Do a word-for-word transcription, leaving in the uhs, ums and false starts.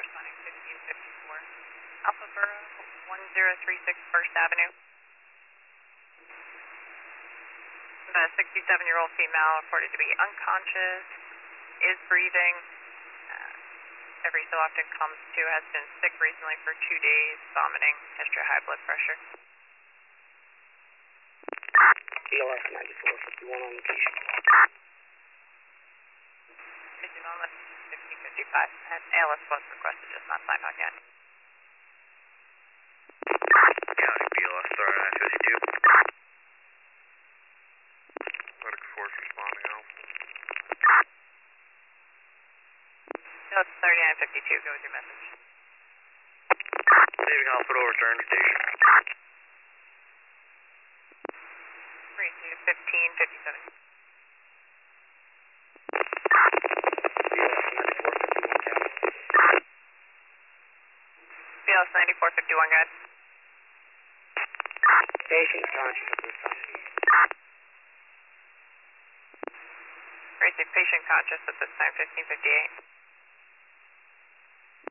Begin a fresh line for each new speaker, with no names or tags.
responding fifteen fifty-four. Alpha Borough, one zero three six First Avenue. A sixty-seven-year-old female reported to be unconscious, is breathing, uh, every so often comes to, has been sick recently for two days, vomiting, history of high blood pressure.
B L S ninety-four fifty-one on location.
fifteen fifty-five, and A L S was requested, just not signed on yet.
County B L S, sorry, nine fifty-two. Medical force responding out.
No, it's thirty-nine fifty-two, go with your message.
Navy Hospital, return to station.
three two fifteen fifty-seven. B L S ninety-four fifty-one, guys.
Patient conscious at this time.
Raise patient conscious at this time, fifteen fifty-eight.